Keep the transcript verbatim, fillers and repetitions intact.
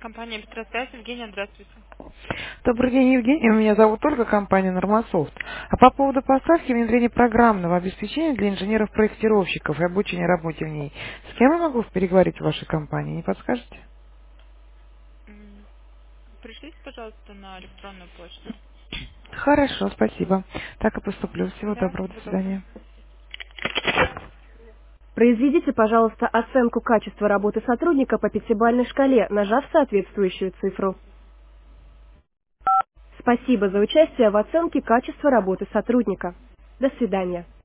Компания Петросвязь, Евгения, здравствуйте. Добрый день, Евгений. Меня зовут Ольга, компания «Нормасофт». А по поводу поставки и внедрения программного обеспечения для инженеров-проектировщиков и обучения работе в ней, с кем я могу переговорить в вашей компании? Не подскажете? М, Пришлите, пожалуйста, на электронную почту. Хорошо, спасибо. Так и поступлю. Всего Да, доброго. До всего доброго. свидания. Произведите, пожалуйста, оценку качества работы сотрудника по пятибалльной шкале, нажав соответствующую цифру. Спасибо за участие в оценке качества работы сотрудника. До свидания.